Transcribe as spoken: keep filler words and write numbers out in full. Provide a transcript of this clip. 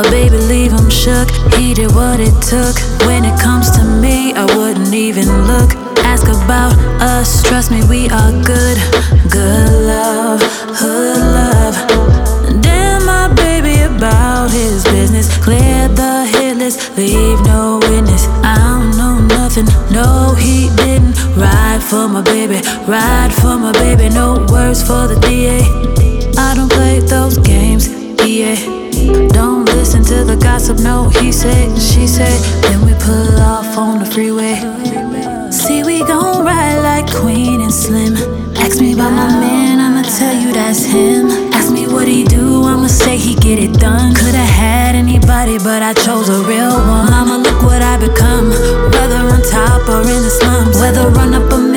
A baby leave him shook, he did what it took. When it comes to me, I wouldn't even look. Ask about us, trust me, we are good. Good love, hood love. Damn my baby about his business. Clear the hit list, leave no witness. I don't know nothing, no he didn't. Ride for my baby, ride for my baby. No words for the D A. I don't play those games, yeah. Don't listen to the gossip, no he said, she said. Then we pull off on the freeway. See we gon' ride